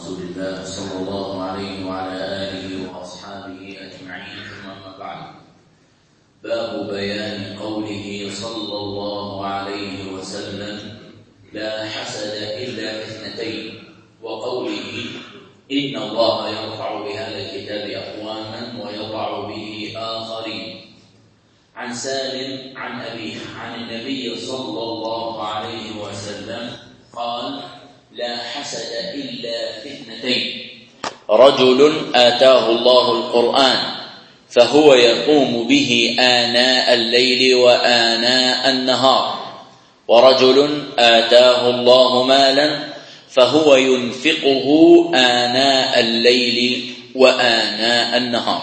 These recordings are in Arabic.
رسول الله صلى الله عليه وعلى آله وأصحابه أجمعين، ثم أما بعد. باب بيان قوله صلى الله عليه وسلم: لا حسد إلا في اثنتين، وقوله: إن الله يرفع بهذا الكتاب أقواما ويضع به آخرين. عن سالم عن أبيه عن النبي صلى الله عليه وسلم قال: لا حسد إلا في اثنتين: رجل آتاه الله القرآن فهو يقوم به آناء الليل وآناء النهار، ورجل آتاه الله مالا فهو ينفقه آناء الليل وآناء النهار.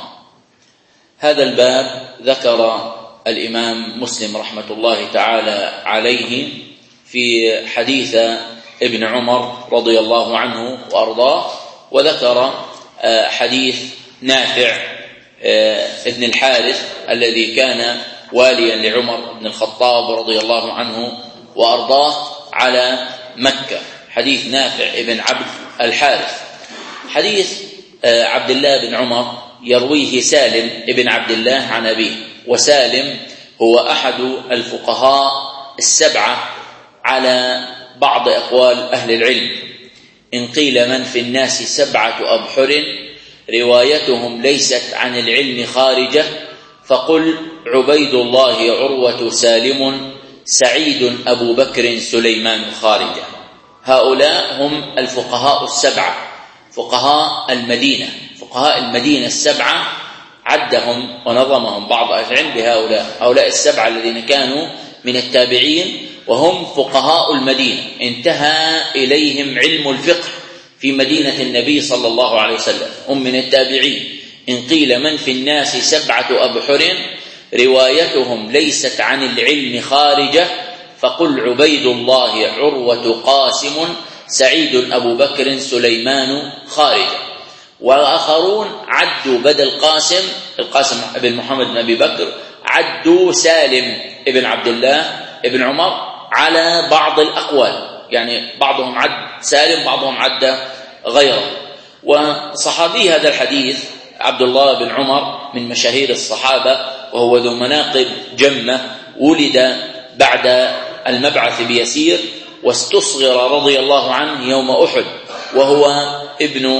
هذا الباب ذكر الإمام مسلم رحمة الله تعالى عليه في حديث ابن عمر رضي الله عنه وأرضاه، وذكر حديث نافع ابن الحارث الذي كان واليا لعمر بن الخطاب رضي الله عنه وأرضاه على مكة. حديث نافع ابن عبد الحارث. حديث عبد الله بن عمر يرويه سالم ابن عبد الله عن أبيه، وسالم هو أحد الفقهاء السبعة على بعض أقوال أهل العلم. إن قيل من في الناس 7 أبحر روايتهم ليست عن العلم خارجة، فقل عبيد الله عروة سالم سعيد أبو بكر سليمان خارجة. هؤلاء هم الفقهاء السبعة، فقهاء المدينة. فقهاء المدينة السبعة عدهم ونظمهم بعض أهل العلم بهؤلاء السبعة الذين كانوا من التابعين، وهم فقهاء المدينة انتهى إليهم علم الفقه في مدينة النبي صلى الله عليه وسلم، هم من التابعين. إن قيل من في الناس 7 أبحر روايتهم ليست عن العلم خارجة، فقل عبيد الله عروة قاسم سعيد أبو بكر سليمان خارجة. وآخرون عدوا بدل القاسم بن محمد بن أبي بكر، عدوا سالم ابن عبد الله ابن عمر على بعض الأقوال، يعني بعضهم عد سالم بعضهم عد غيره. وصحابي هذا الحديث عبد الله بن عمر من مشاهير الصحابة، وهو ذو مناقب جمة، ولد بعد المبعث بيسير، واستصغر رضي الله عنه يوم أحد، وهو ابن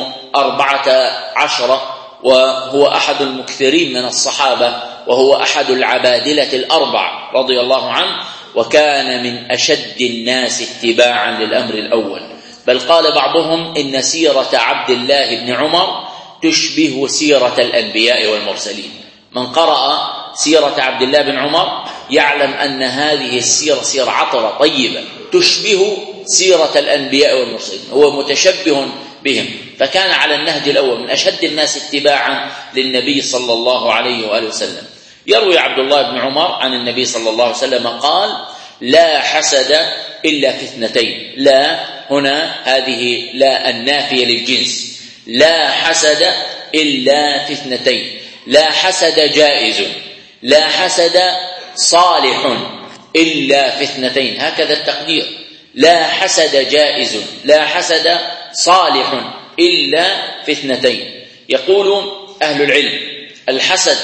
14، وهو أحد المكثرين من الصحابة، وهو أحد العبادلة الأربع رضي الله عنه، وكان من أشد الناس اتباعا للأمر الأول. بل قال بعضهم إن سيرة عبد الله بن عمر تشبه سيرة الأنبياء والمرسلين. من قرأ سيرة عبد الله بن عمر يعلم أن هذه السيرة سيرة عطرة طيبة تشبه سيرة الأنبياء والمرسلين، هو متشبه بهم، فكان على النهج الأول من أشد الناس اتباعا للنبي صلى الله عليه وآله وسلم. يروي عبد الله بن عمر عن النبي صلى الله عليه وسلم قال: لا حسد إلا في اثنتين. لا هنا هذه لا النافية للجنس، لا حسد إلا في اثنتين. لا حسد جائز، لا حسد صالح إلا في اثنتين، هكذا التقدير. لا حسد جائز، لا حسد صالح إلا في اثنتين. يقول أهل العلم: الحسد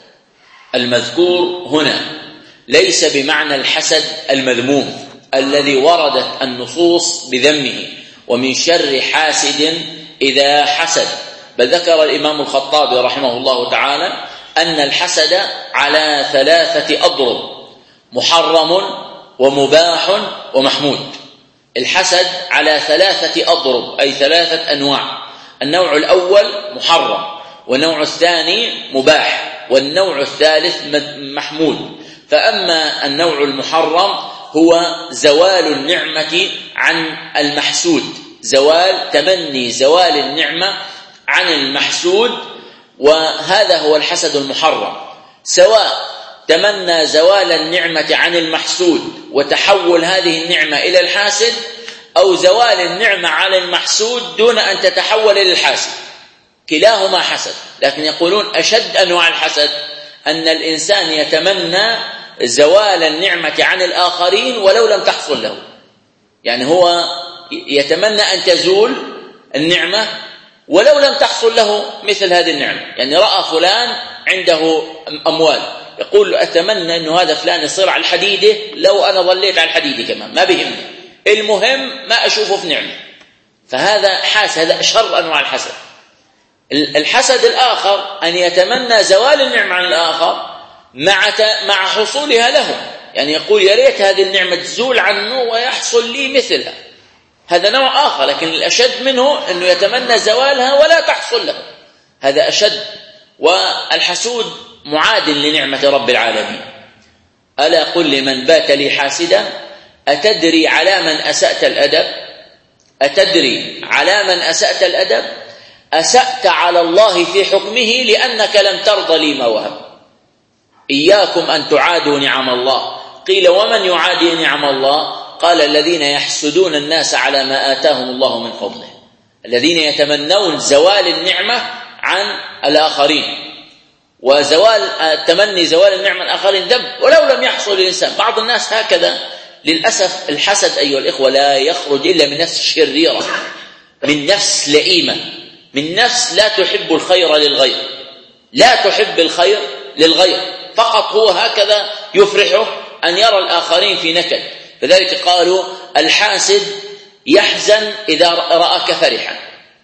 المذكور هنا ليس بمعنى الحسد المذموم الذي وردت النصوص بذمه ومن شر حاسد إذا حسد، بل ذكر الإمام الخطابي رحمه الله تعالى أن الحسد على 3 أضرب: محرم ومباح ومحمود. الحسد على 3 أضرب، أي 3 أنواع. النوع الأول محرم، والنوع الثاني مباح، والنوع الثالث محمود. فأما النوع المحرم هو زوال النعمة عن المحسود، تمني زوال النعمة عن المحسود، وهذا هو الحسد المحرم. سواء تمنى زوال النعمة عن المحسود وتحول هذه النعمة إلى الحاسد، أو زوال النعمة على المحسود دون أن تتحول إلى الحاسد، كلاهما حسد. لكن يقولون أشد أنواع الحسد أن الإنسان يتمنى زوال النعمة عن الآخرين ولو لم تحصل له، يعني هو يتمنى أن تزول النعمة ولو لم تحصل له مثل هذه النعمة. يعني رأى فلان عنده أموال، يقول أتمنى أنه هذا فلان يصير على الحديدة، لو أنا ظليت على الحديدة كمان ما بيهمني، المهم ما أشوفه في نعمة. فهذا حاسد، هذا شر أنواع الحسد. الحسد الآخر أن يتمنى زوال النعمة عن الآخر مع حصولها له، يعني يقول يا ريت هذه النعمة تزول عنه ويحصل لي مثلها. هذا نوع آخر، لكن الأشد منه أنه يتمنى زوالها ولا تحصل له، هذا أشد. والحسود معادل لنعمة رب العالمين. ألا قل لمن بات لي حاسدا أتدري على من أسأت الأدب؟ أتدري على من أسأت الأدب؟ أسأت على الله في حكمه لأنك لم ترضى لي ما وهب. إياكم أن تعادوا نعم الله. قيل ومن يعادي نعم الله؟ قال الذين يحسدون الناس على ما آتاهم الله من فضله، الذين يتمنون زوال النعمة عن الآخرين. وزوال تمني زوال النعمة عن الآخرين ذنب ولو لم يحصل للإنسان. بعض الناس هكذا للأسف. الحسد أيها الإخوة لا يخرج إلا من نفس شريرة، من نفس لئيمة، من نفس لا تحب الخير للغير، لا تحب الخير للغير، فقط هو هكذا يفرحه أن يرى الآخرين في نكد. فذلك قالوا الحاسد يحزن إذا رآك فرحا،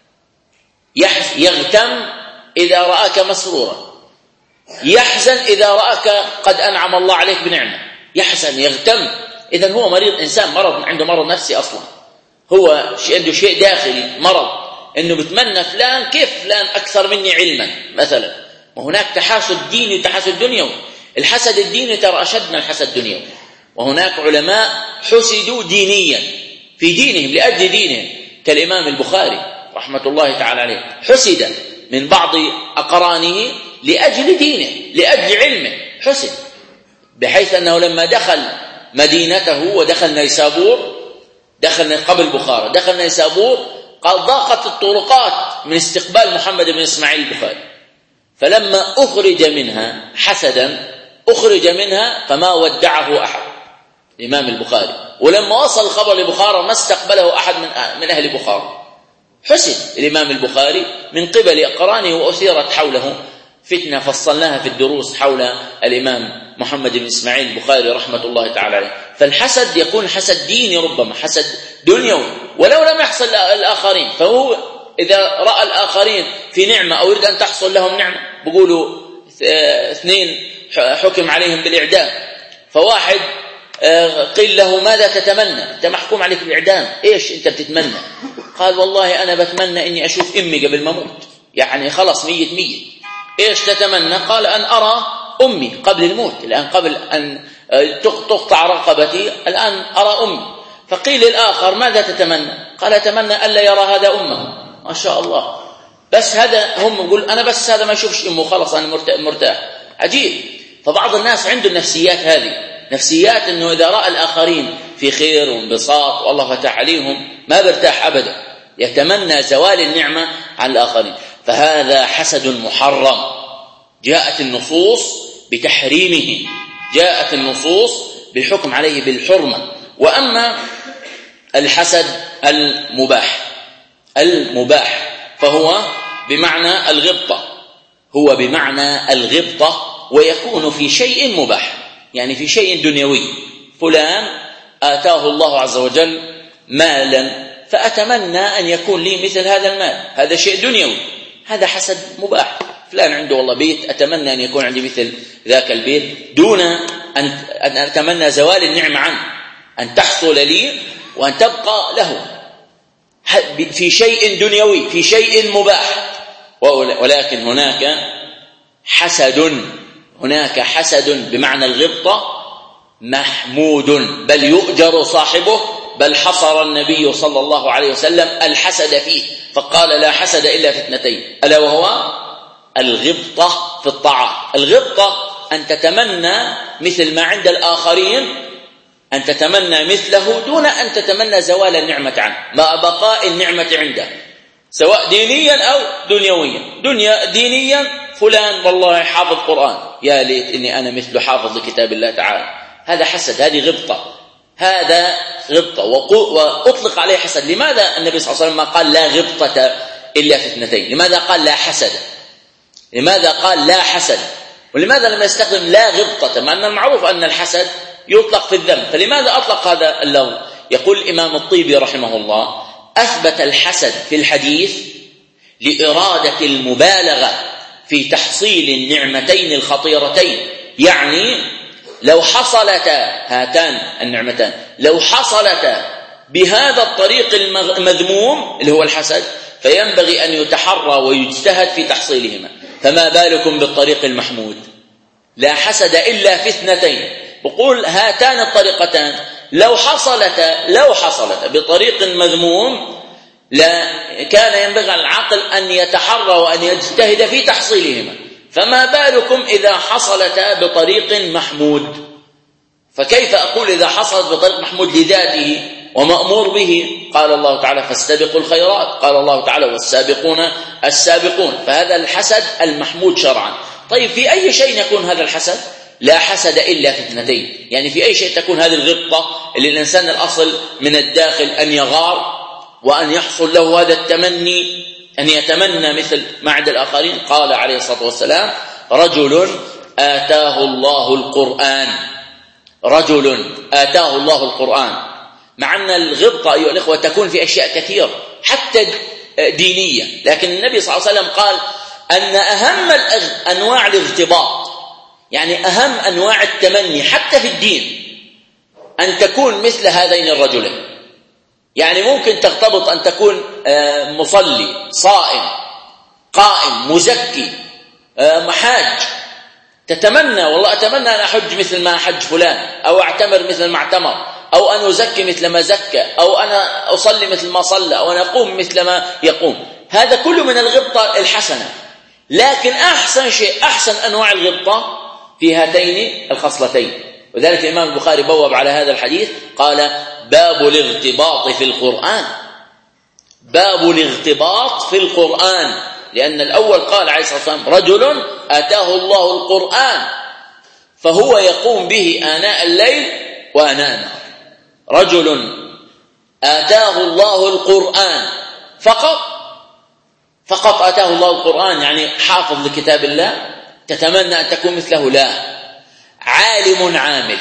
يغتم إذا رآك مسرورا، يحزن إذا رآك قد أنعم الله عليك بنعمة، يحزن يغتم. إذن هو مريض، إنسان مرض، عنده مرض نفسي أصلا، هو عنده شيء داخلي مرض، إنه بتمنى فلان كيف فلان أكثر مني علما مثلا. وهناك تحاسد ديني وتحاسد دنيوي. الحسد الديني ترى أشد من الحسد الدنيوي. وهناك علماء حسدوا دينيا في دينهم لأجل دينهم، كالإمام البخاري رحمة الله تعالى عليه، حسد من بعض أقرانه لأجل دينه لأجل علمه، حسد بحيث أنه لما دخل مدينته ودخل نيسابور، دخل قبل بخارى، دخل نيسابور، قال ضاقت الطرقات من استقبال محمد بن إسماعيل البخاري، فلما أخرج منها حسدا أخرج منها فما ودعه أحد، الإمام البخاري. ولما وصل الخبر لبخارى ما استقبله أحد من أهل بخارى. حسد الإمام البخاري من قبل أقرانه، وأثيرت حوله فتنة فصلناها في الدروس حول الإمام محمد بن إسماعيل البخاري رحمة الله تعالى عليه. فالحسد يكون حسد ديني، ربما حسد دنيوي ولو لم يحصل الآخرين. فهو إذا رأى الآخرين في نعمة أو يريد أن تحصل لهم نعمة، بيقولوا 2 حكم عليهم بالإعدام، فواحد قيل له ماذا تتمنى؟ أنت محكوم عليك بالإعدام، إيش أنت بتتمنى؟ قال والله أنا بتمنى أني أشوف أمي قبل ما أموت، يعني خلاص ميت. إيش تتمنى؟ قال أن أرى أمي قبل الموت، الآن قبل أن تقطع رقبتي الآن أرى أمي. فقيل الآخر ماذا تتمنى؟ قال أتمنى ألا يرى هذا أمه. ما شاء الله، بس هذا هم يقول أنا بس هذا ما يشوفش أمه خلاص أنا مرتاح. عجيب. فبعض الناس عنده النفسيات هذه، نفسيات أنه إذا رأى الآخرين في خير وانبساط والله فتح عليهم ما برتاح أبدا، يتمنى زوال النعمة عن الآخرين. فهذا حسد محرم، جاءت النصوص بتحريمه، جاءت النصوص بالحكم عليه بالحرمة. وأما الحسد المباح فهو بمعنى الغبطة، هو بمعنى الغبطة، ويكون في شيء مباح، يعني في شيء دنيوي. فلان آتاه الله عز وجل مالا فأتمنى أن يكون لي مثل هذا المال، هذا شيء دنيوي، هذا حسد مباح. فلان عنده والله بيت، أتمنى أن يكون عندي مثل ذاك البيت، دون أن أتمنى زوال النعمة عنه، أن تحصل لي وأن تبقى له، في شيء دنيوي، في شيء مباح. ولكن هناك حسد بمعنى الغبطة محمود، بل يؤجر صاحبه، بل حصر النبي صلى الله عليه وسلم الحسد فيه فقال لا حسد إلا في 2، ألا وهو الغبطة في الطاعات. الغبطة أن تتمنى مثل ما عند الآخرين، أن تتمنى مثله دون أن تتمنى زوال النعمة عنه، مع بقاء النعمة عنده، سواء دينيا أو دنيويا. دينيا فلان والله حافظ قرآن، يا ليت إني أنا مثل حافظ لكتاب الله تعالى، هذا حسد، هذه غبطة. هذا غبطة وأطلق عليه حسد. لماذا النبي صلى الله عليه وسلم ما قال لا غبطة إلا في اثنتين؟ لماذا قال لا حسد؟ لماذا قال لا حسد؟ ولماذا لم يستخدم لا غبطة مع أن المعروف أن الحسد يطلق في الذم؟ فلماذا أطلق هذا اللفظ؟ يقول الإمام الطيبي رحمه الله: أثبت الحسد في الحديث لإرادة المبالغة في تحصيل النعمتين الخطيرتين. يعني لو حصلتا هاتان النعمتان، لو حصلتا بهذا الطريق المذموم اللي هو الحسد، فينبغي أن يتحرى ويجتهد في تحصيلهما، فما بالكم بالطريق المحمود؟ لا حسد إلا في اثنتين. بقول هاتان الطريقتان لو حصلتا بطريق مذموم لا كان ينبغي على العاقل أن يتحرى وأن يجتهد في تحصيلهما، فما بالكم إذا حصلتا بطريق محمود؟ فكيف أقول إذا حصلت بطريق محمود لذاته ومأمور به؟ قال الله تعالى: فاستبقوا الخيرات، قال الله تعالى: والسابقون السابقون. فهذا الحسد المحمود شرعا. طيب في أي شيء يكون هذا الحسد؟ لا حسد إلا في اثنتين. يعني في أي شيء تكون هذه الغبطة اللي الإنسان الأصل من الداخل أن يغار وأن يحصل له هذا التمني، أن يتمنى مثل ما عند الآخرين. قال عليه الصلاة والسلام: رجل آتاه الله القرآن، رجل آتاه الله القرآن. مع أن الغبطة أيها الإخوة تكون في أشياء كثيرة حتى دينية، لكن النبي صلى الله عليه وسلم قال أن أهم أنواع الاغتباط، يعني أهم أنواع التمني حتى في الدين، أن تكون مثل هذين الرجلين. يعني ممكن تغتبط أن تكون مصلي صائم قائم مزكي محاج، تتمنى والله أتمنى أن أحج مثل ما حج فلان، أو أعتمر مثل ما اعتمر، أو أن أزكي مثل ما زكى، أو أنا أصلي مثل ما صلى، أو أن أقوم مثل ما يقوم. هذا كله من الغبطة الحسنة. لكن أحسن شيء، أحسن أنواع الغبطة في هاتين الخصلتين. وذلك الإمام البخاري بوب على هذا الحديث قال: باب الاغتباط في القرآن، باب الاغتباط في القرآن. لأن الأول قال عليه الصلاة والسلام: رجل آتاه الله القرآن فهو يقوم به آناء الليل وآناء النهار. رجل آتاه الله القرآن فقط آتاه الله القرآن، يعني حافظ لكتاب الله تتمنى أن تكون مثله؟ لا، عالم عامل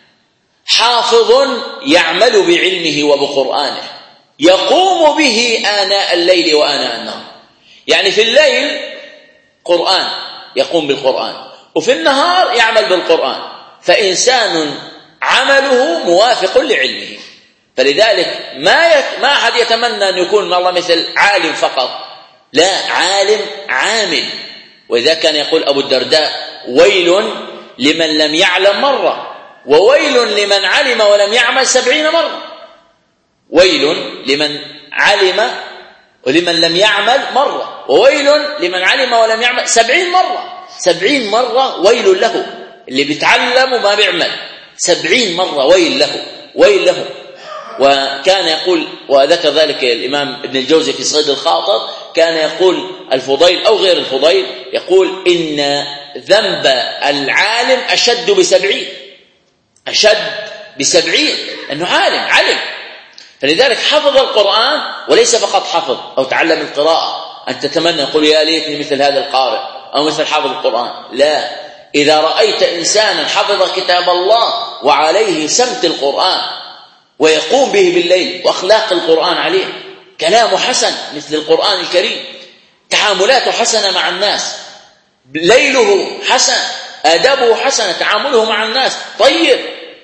حافظ يعمل بعلمه وبقرآنه، يقوم به آناء الليل وآناء النهار. يعني في الليل قرآن يقوم بالقرآن، وفي النهار يعمل بالقرآن، فإنسان عمله موافق لعلمه. فلذلك ما أحد يتمنى أن يكون الله مثل عالم فقط، لا، عالم عامل. وإذا كان يقول أبو الدرداء: ويل لمن لم يعلم مرة، وويل لمن علم ولم يعمل 70 مرة. ويل لمن علم ولمن لم يعمل مرة، وويل لمن علم ولم يعمل 70 مرة. 70 مرة ويل له، اللي بيتعلم وما بيعمل 70 مرة ويل له، ويل له. وكان يقول، وذكر ذلك الإمام ابن الجوزي في صيد الخاطر، كان يقول الفضيل أو غير الفضيل، يقول: إن ذنب العالم أشد ب70، أشد ب70، أنه علم. فلذلك حفظ القرآن، وليس فقط حفظ أو تعلم القراءة أن تتمنى يقول يا ليتني مثل هذا القارئ أو مثل حافظ القرآن. لا، إذا رأيت إنسانا حفظ كتاب الله وعليه سمت القرآن ويقوم به بالليل وأخلاق القرآن عليه، كلامه حسن مثل القرآن الكريم، تعاملاته حسنة مع الناس، ليله حسن، آدابه حسنة، تعامله مع الناس طيب،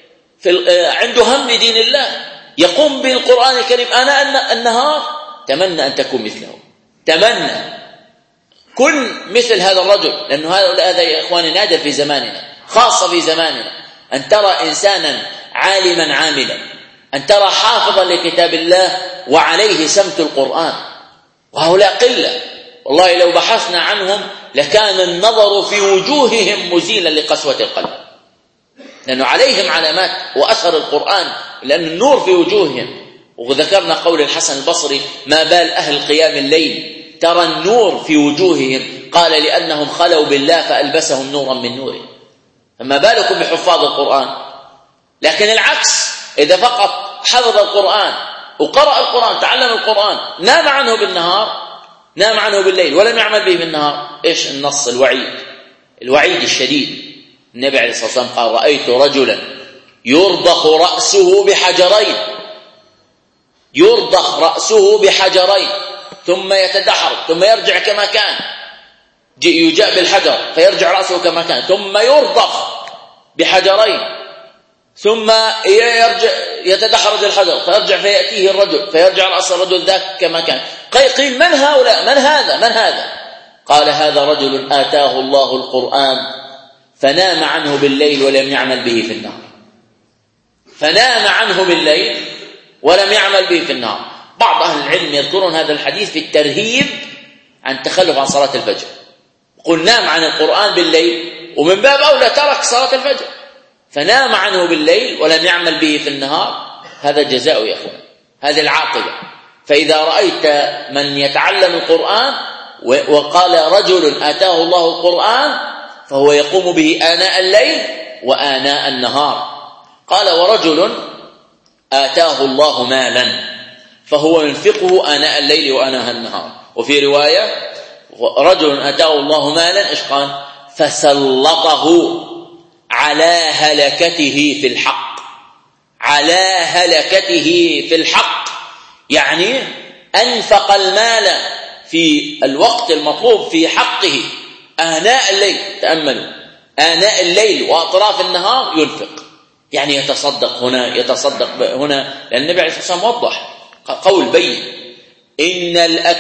عنده هم لدين الله، يقوم بالقرآن الكريم آناء النهار، تمنى أن تكون مثله. تمنى كن مثل هذا الرجل، لأنه هذا يا إخواني نادر في زماننا، خاصة في زماننا، أن ترى إنسانا عالما عاملا، أن ترى حافظا لكتاب الله وعليه سمت القرآن. وهؤلاء قلة والله، لو بحثنا عنهم لكان النظر في وجوههم مزيلا لقسوة القلب، لأنه عليهم علامات وأثر القرآن، لأن النور في وجوههم. وذكرنا قول الحسن البصري: ما بال أهل قيام الليل ترى النور في وجوههم؟ قال: لأنهم خلوا بالله فألبسهم نورا من نوره. فما بالكم بحفاظ القرآن؟ لكن العكس، إذا فقط حفظ القرآن وقرأ القرآن تعلم القرآن نام عنه بالنهار، نام عنه بالليل ولم يعمل به بالنهار، إيش النص؟ الوعيد الشديد. النبي عليه الصلاة والسلام قال: رأيت رجلا يرضخ رأسه بحجرين، يرضخ رأسه بحجرين ثم يتدحرج ثم يرجع كما كان، يجاء بالحجر فيرجع رأسه كما كان، ثم يرضخ بحجرين ثم يرجع يتدحرج الحجر فيرجع فيأتيه الرجل فيرجع رأس الرجل ذاك كما كان. قيل: من هؤلاء؟ من هذا؟ قال: هذا رجل آتاه الله القرآن فنام عنه بالليل ولم يعمل به في النهار. فنام عنه بالليل ولم يعمل به في النهار. بعض أهل العلم يذكرون هذا الحديث في الترهيب عن التخلف عن صلاة الفجر، قل نام عن القرآن بالليل ومن باب أولى ترك صلاة الفجر، فنام عنه بالليل ولم يعمل به في النهار، هذا جزاء يا أخوان، هذه العاقبة. فإذا رأيت من يتعلم القرآن وقال رجل آتاه الله القرآن فهو يقوم به آناء الليل وآناء النهار. قال: ورجل آتاه الله مالا فهو ينفقه آناء الليل وآناء النهار. وفي رواية: رجل آتاه الله مالا إيش قال؟ فسلطه على هلكته في الحق. على هلكته في الحق يعني أنفق المال في الوقت المطلوب في حقه آناء الليل. تأملوا، آناء الليل وأطراف النهار ينفق، يعني يتصدق هنا لأن النبي عليه الصلاة والسلام وضح قول بين: إن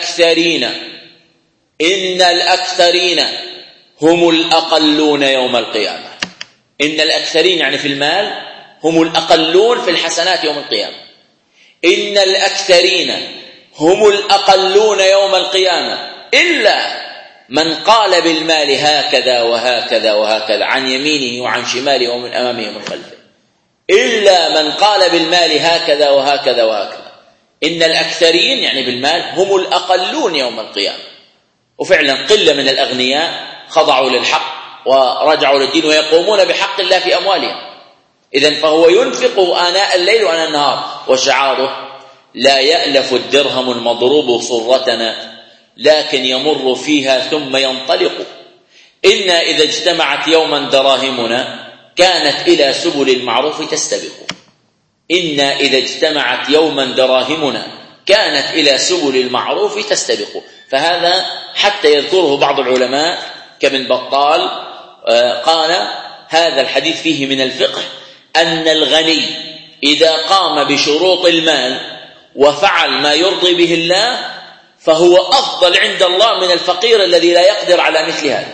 الأكثرين هم الأقلون يوم القيامة. إن الأكثرين يعني في المال هم الأقلون في الحسنات يوم القيامة. إن الأكثرين هم الأقلون يوم القيامة إلا من قال بالمال هكذا وهكذا وهكذا عن يمينه وعن شماله ومن أمامه ومن خلفه. إلا من قال بالمال هكذا وهكذا وهكذا. إن الأكثرين يعني بالمال هم الأقلون يوم القيامة. وفعلا قلة من الأغنياء خضعوا للحق ورجعوا للدين ويقومون بحق الله في أموالهم. إذن فهو ينفق آناء الليل وآناء النهار، وشعاره: لا يألف الدرهم المضروب صرتنا لكن يمر فيها ثم ينطلق. إنا إذا اجتمعت يوما دراهمنا كانت إلى سبل المعروف تستبق. إنا إذا اجتمعت يوما دراهمنا كانت إلى سبل المعروف تستبق. فهذا حتى يذكره بعض العلماء كابن بطال قال: هذا الحديث فيه من الفقه أن الغني إذا قام بشروط المال وفعل ما يرضي به الله فهو أفضل عند الله من الفقير الذي لا يقدر على مثل هذا.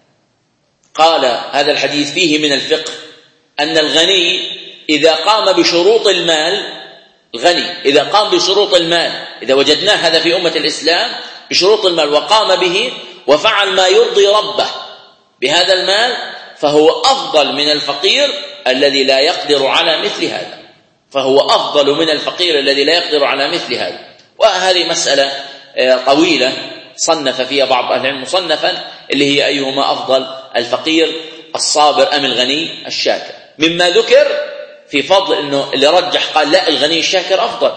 قال: هذا الحديث فيه من الفقه أن الغني إذا قام بشروط المال، الغني إذا قام بشروط المال، إذا وجدناه هذا في أمة الإسلام بشروط المال وقام به وفعل ما يرضي ربه بهذا المال فهو أفضل من الفقير الذي لا يقدر على مثل هذا. فهو أفضل من الفقير الذي لا يقدر على مثل هذا. وهذه مسألة طويلة صنف فيها بعض أهل العلم مصنفا اللي هي أيهما أفضل، الفقير الصابر أم الغني الشاكر. مما ذكر في فضل أنه اللي رجح قال لا الغني الشاكر أفضل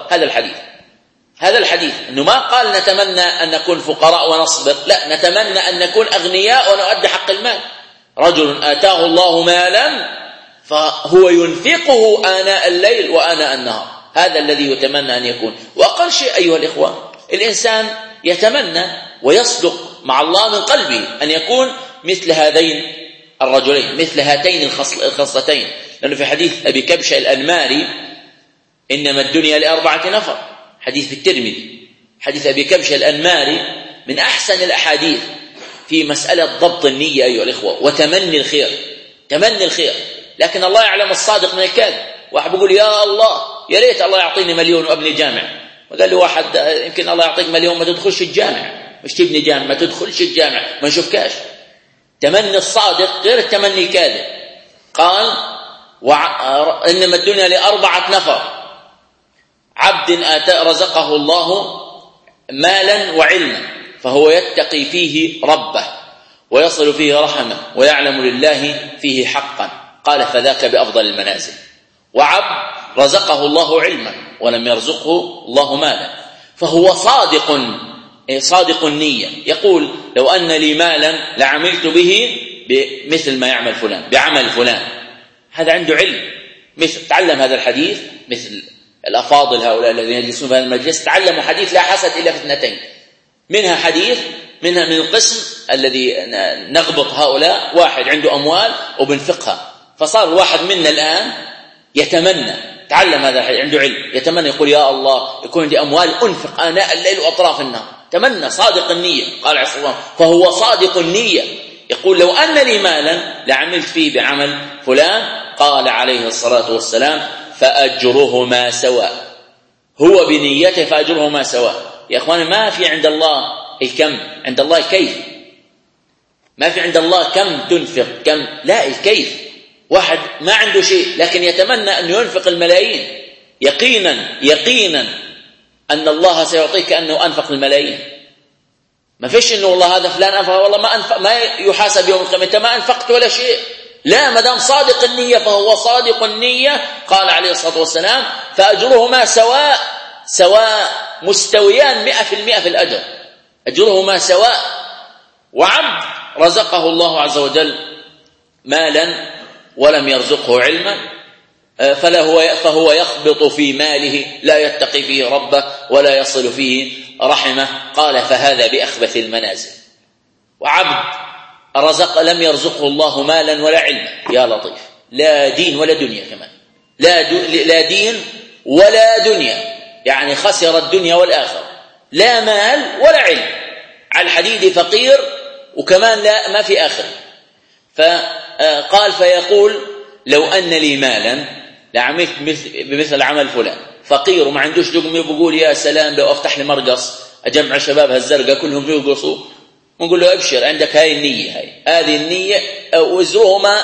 هذا الحديث أنه ما قال نتمنى أن نكون فقراء ونصبر، لا، نتمنى أن نكون أغنياء ونؤدي حق المال. رجل آتاه الله مالا فهو ينفقه آناء الليل وآناء النهار، هذا الذي يتمنى أن يكون. وأقل شيء أيها الإخوة الإنسان يتمنى ويصدق مع الله من قلبه أن يكون مثل هذين الرجلين، مثل هاتين الخصلتين. لأنه في حديث أبي كبشة الأنماري: إنما الدنيا ل4 نفر، حديث في الترمذي. حديث أبي كبشة الأنماري من أحسن الأحاديث في مسألة ضبط النية أيها الإخوة وتمني الخير. تمني الخير، لكن الله يعلم الصادق من الكاذب. واحد بيقول يا الله يا ريت الله يعطيني مليون وابني جامع، وقال له واحد يمكن الله يعطيك مليون ما تدخلش الجامع، مش تبني جامع، ما تدخلش الجامع، ما نشوفكاش. تمني الصادق غير التمني الكاذب. قال: إنما الدنيا ل4 نفر: عبد رزقه الله مالا وعلما فهو يتقي فيه ربه ويصل فيه رحمه ويعلم لله فيه حقا، قال: فذاك بأفضل المنازل. وعبد رزقه الله علما ولم يرزقه الله مالا، فهو صادق النية. يقول لو أن لي مالا لعملت به بمثل ما يعمل فلان، بعمل فلان. هذا عنده علم، مثل تعلم هذا الحديث، مثل الأفاضل هؤلاء الذين يجلسون في هذا المجلس تعلموا حديث لا حسد إلا في اثنتين، منها حديث من القسم الذي نغبط هؤلاء، واحد عنده أموال وبنفقها، فصار الواحد منا الآن يتمنى، تعلم هذا الحديث، عنده علم، يتمنى يقول يا الله يكون عندي أموال أنفق آناء الليل وأطراف النهار، تمنى، صادق النية. قال عليه الصلاة والسلام فهو صادق النية. يقول لو أن لي مالا لعملت فيه بعمل فلان، قال عليه الصلاة والسلام فأجرهما سواء، هو بنيته فأجرهما سواء. يا أخواني ما في عند الله الكم، عند الله الكيف. ما في عند الله كم تنفق كم، لا، الكيف. واحد ما عنده شيء لكن يتمنى أن ينفق الملايين، يقينا أن الله سيعطيك كأنه أنفق الملايين. ما فيش إنه والله هذا فلان أنفق، والله ما أنفق، ما يحاسب يوم القيامة أنت ما أنفقت ولا شيء. لا، ما دام صادق النية فهو صادق النية. قال عليه الصلاة والسلام فأجرهما سواء مستويان 100% في الأجر، أجرهما سواء. وعبد رزقه الله عز وجل مالا ولم يرزقه علما، فهو يخبط في ماله لا يتقي فيه ربه ولا يصل فيه رحمه. قال فهذا بأخبث المنازل. وعبد لم يرزقه الله مالا ولا علما، يا لطيف، لا دين ولا دنيا كمان، لا دين ولا دنيا، يعني خسر الدنيا والآخرة، لا مال ولا علم، على الحديد فقير وكمان لا ما في آخر. فقال فيقول لو أن لي مالا لعملت بمثل عمل فلان، فقير وما عندوش دقمة، بيقول يا سلام لو أفتح لي مرقص أجمع شباب هالزرقاء كلهم يرقصوا، ونقول له أبشر عندك هاي النية، هذه النية وزرهما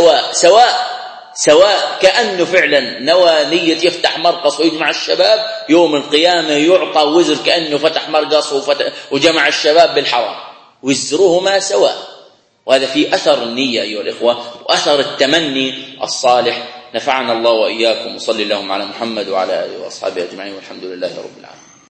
سواء كأنه فعلا نوى نية يفتح مرقص ويجمع الشباب، يوم القيامة يعطى وزر كأنه فتح مرقص وجمع الشباب بالحرام، وزرهما سواء. وهذا في أثر النية أيها الإخوة وأثر التمني الصالح. نفعنا الله وإياكم، وصلي اللهم على محمد وعلى آله وأصحابه أجمعين، والحمد لله رب العالمين.